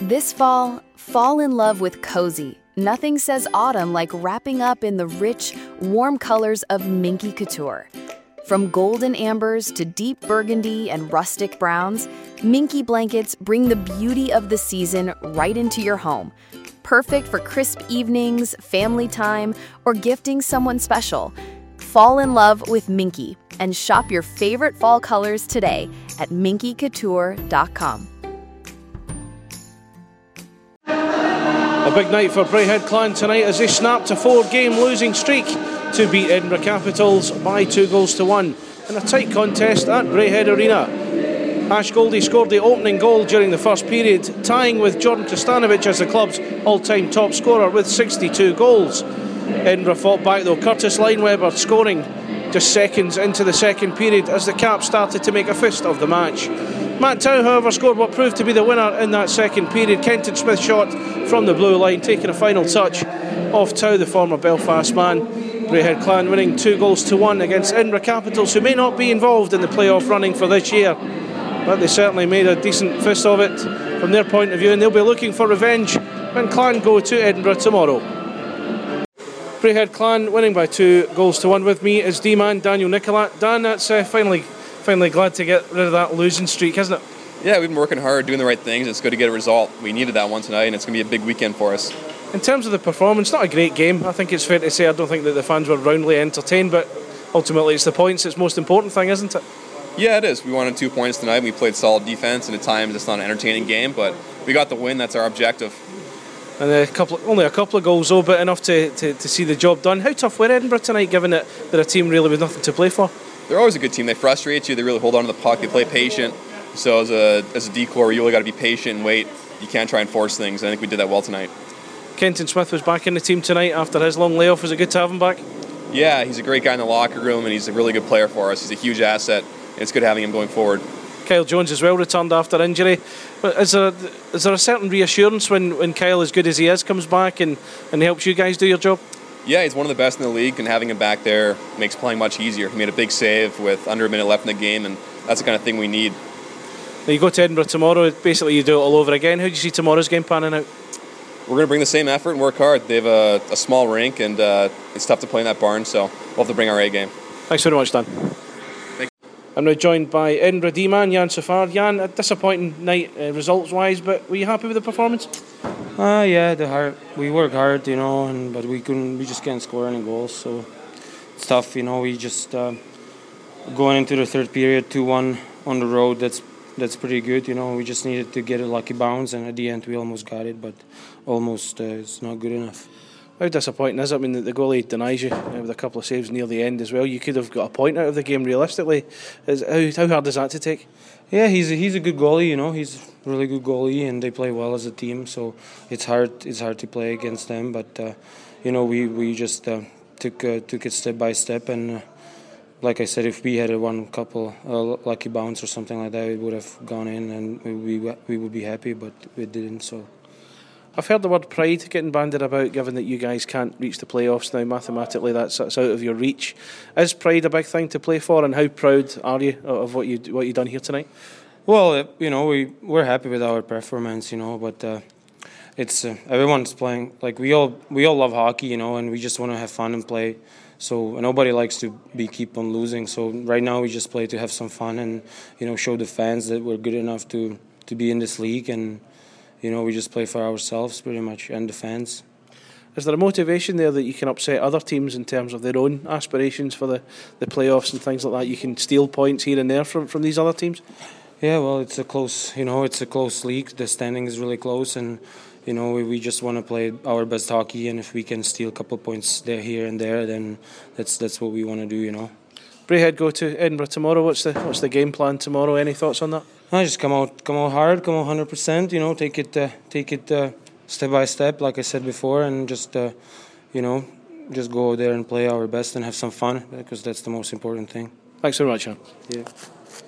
This fall, fall in love with cozy. Nothing says autumn like wrapping up in the rich, warm colors of Minky Couture. From golden ambers to deep burgundy and rustic browns, Minky blankets bring the beauty of the season right into your home. Perfect for crisp evenings, family time, or gifting someone special. Fall in love with Minky and shop your favorite fall colors today at minkycouture.com. A big night for Braehead Clan tonight as they snapped a 4-game losing streak to beat Edinburgh Capitals by 2-1 in a tight contest at Braehead Arena. Ash Goldie scored the opening goal during the first period, tying with Jordan Kristanovic as the club's all-time top scorer with 62 goals. Edinburgh fought back though, Curtis Lineweber scoring just seconds into the second period as the Caps started to make a fist of the match. Matt Tow, however, scored what proved to be the winner in that second period. Kenton Smith shot from the blue line, taking a final touch off Tow, the former Belfast man. Braehead Clan winning 2-1 against Edinburgh Capitals, who may not be involved in the playoff running for this year, but they certainly made a decent fist of it from their point of view, and they'll be looking for revenge when Clan go to Edinburgh tomorrow. Braehead Clan winning by 2-1. With me is D-man Daniel Nicolat. Dan, that's finally glad to get rid of that losing streak, isn't it? Yeah, we've been working hard, doing the right things. It's good to get a result. We needed that one tonight, and it's going to be a big weekend for us. In terms of the performance, not a great game. I think it's fair to say I don't think that the fans were roundly entertained, but ultimately it's the points that's the most important thing, isn't it? Yeah, it is. We wanted 2 points tonight. We played solid defense, and at times it's not an entertaining game, but we got the win. That's our objective. And only a couple of goals though, but enough to see the job done. How tough were Edinburgh tonight, given that they're a team really with nothing to play for? They're always a good team. They frustrate you. They really hold on to the puck. They play patient. So as a decor, you really got to be patient and wait. You can't try and force things. I think we did that well tonight. Kenton Smith was back in the team tonight after his long layoff. Was it good to have him back? Yeah, he's a great guy in the locker room, and he's a really good player for us. He's a huge asset, and it's good having him going forward. Kyle Jones as well returned after injury. But is there a certain reassurance when Kyle, as good as he is, comes back and helps you guys do your job? Yeah, he's one of the best in the league, and having him back there makes playing much easier. He made a big save with under a minute left in the game, and that's the kind of thing we need. Now you go to Edinburgh tomorrow, basically you do it all over again. How do you see tomorrow's game panning out? We're going to bring the same effort and work hard. They have a small rink, and it's tough to play in that barn, so we'll have to bring our A game. Thanks very much, Dan. Thank you. I'm now joined by Edinburgh D-man Jan Safar. Jan, a disappointing night results-wise, but were you happy with the performance? Yeah, we work hard, but we just can't score any goals, so it's tough, we just going into the third period 2-1 on the road, that's pretty good, we just needed to get a lucky bounce, and at the end we almost got it, but almost is not good enough. How disappointing is it? I mean, the goalie denies you with a couple of saves near the end as well. You could have got a point out of the game realistically. How hard is that to take? Yeah, he's a good goalie, he's a really good goalie, and they play well as a team, so it's hard to play against them, but we just took it step by step, and like I said, if we had one couple lucky bounce or something like that, it would have gone in, and we would be happy, but we didn't. So I've heard the word pride getting bandied about, given that you guys can't reach the playoffs now. Mathematically, that's out of your reach. Is pride a big thing to play for, and how proud are you of what you done here tonight? Well, we're happy with our performance, but it's everyone's playing. Like we all love hockey, and we just want to have fun and play. So nobody likes to keep on losing. So right now we just play to have some fun and show the fans that we're good enough to be in this league, and we just play for ourselves pretty much and the fans. Is there a motivation there that you can upset other teams in terms of their own aspirations for the playoffs and things like that? You can steal points here and there from these other teams? Yeah, well, it's a close league. The standing is really close, and we just want to play our best hockey. And if we can steal a couple points here and there, then that's what we want to do. Braehead go to Edinburgh tomorrow. What's the game plan tomorrow? Any thoughts on that? No, just come out hard, come out 100%. Take it step by step, like I said before, and just go there and play our best and have some fun, because that's the most important thing. Thanks very much, Sean. Yeah.